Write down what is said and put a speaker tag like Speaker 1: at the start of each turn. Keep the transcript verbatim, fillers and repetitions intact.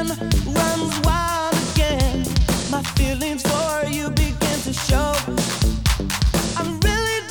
Speaker 1: passion runs wild again. My feelings for you begin to show. I'm really